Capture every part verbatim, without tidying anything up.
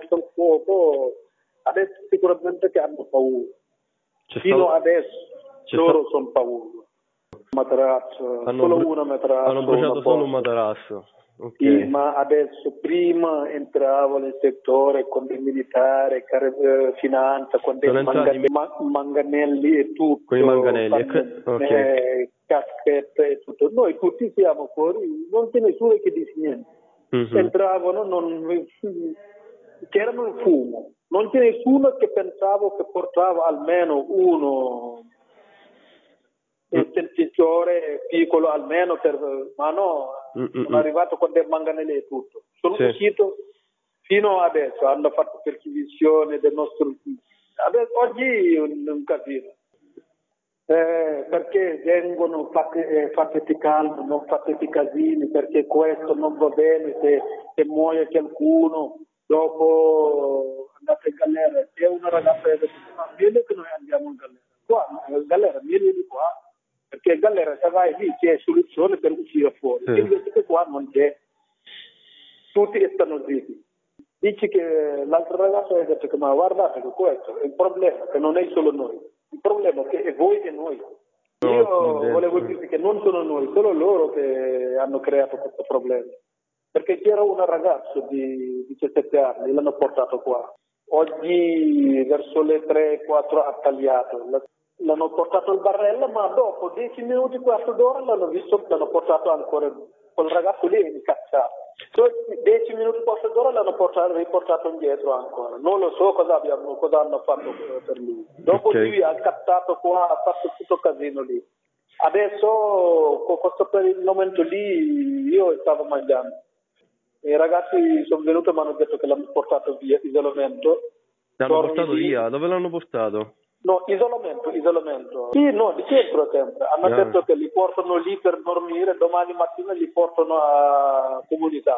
messo il fuoco, adesso sicuramente che hanno paura. C'è Fino stato... adesso C'è loro sta... sono paura. Materasso, hanno solo bru... una materasso. hanno bruciato una solo un porta. materasso. Sì, Ok. ma adesso prima entravo nel settore con il militare, car- eh, finanza, con dei Sono entrati mangane- ma- manganelli e tutto, con i manganelli. con, Ok. eh, caschette e tutto. Noi tutti siamo fuori, non c'è nessuno che dice niente. Mhm. Entravano, non, c'erano il fumo, non c'è nessuno che pensava che portava almeno uno il sentitore piccolo almeno per, ma no, Mm-mm. sono arrivato con dei manganelli e tutto. Sono Sì. uscito fino adesso, hanno fatto perquisizione del nostro... Adesso, oggi è un, un casino. Eh, perché vengono fate, eh, fateti calmo, non fateti casini, perché questo non va bene, se, se muore qualcuno, dopo andate in galera. C'è una ragazza che dice, ma vieni che noi andiamo in galera. Qua, in galera, vieni di qua, perché in galera se vai lì c'è soluzione per uscire fuori, Sì. invece che qua non c'è. Tutti stanno zitti. Dici che l'altra ragazza ha detto che ma guardate che questo è il problema, che non è solo noi, il problema è che è voi e noi. No, Io dentro. volevo dire che non sono noi, solo loro che hanno creato questo problema. Perché c'era un ragazzo di diciassette anni, l'hanno portato qua. Oggi verso le tre quattro ha tagliato. L'hanno portato al barello, ma dopo dieci minuti, quarto d'ora l'hanno visto, l'hanno portato ancora. Quel ragazzo lì è incazzato. Dieci minuti, quarto d'ora l'hanno portato, riportato indietro ancora. Non lo so cosa, abbiamo, cosa hanno fatto per lui. Dopo Ok. lui ha captato qua, ha fatto tutto il casino lì. Adesso, con questo per il momento lì, io stavo mangiando. I ragazzi sono venuti e mi hanno detto che l'hanno portato via, isolamento. L'hanno Torni portato lì. via? Dove l'hanno portato? No, isolamento, isolamento. Sì, no, di centro sempre. Hanno Ah. detto che li portano lì per dormire, domani mattina li portano a comunità.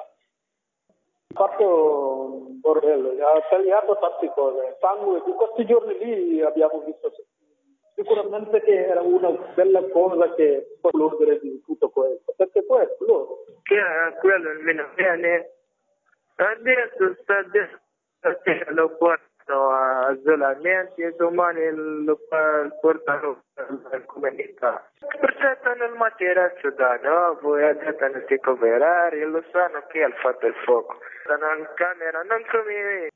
Ha fatto un bordello, ha tagliato tante cose. Sangue, in questi giorni lì abbiamo visto sicuramente che era una bella cosa che può esplodere di tutto questo, perché poi esplode. Che è quello almeno bene. Adesso sta adesso lo portano a isolamento e domani lo portano alla comunità. Portano il materasso da nuovo e devono ricoverare e lo sanno che ha fatto il fuoco. Stanno in camera, non come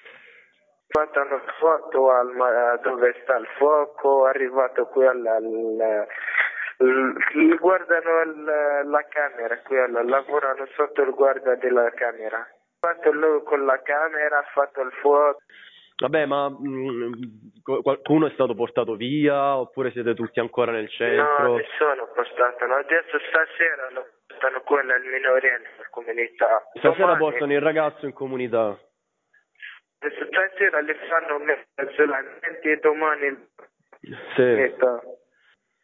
fanno foto al, dove sta il fuoco, è arrivato quello al... L- guardano il, la camera, quello, lavorano sotto il guardia della camera. Ha fatto lui con la camera, ha fatto il fuoco. Vabbè, ma mh, qualcuno è stato portato via oppure siete tutti ancora nel centro? No, nessuno portato. No. Adesso stasera lo portano quello al minorenne, alla comunità. Stasera Domani, portano il ragazzo in comunità. stasera le fanno mettere isolamenti e domani Sì. metà.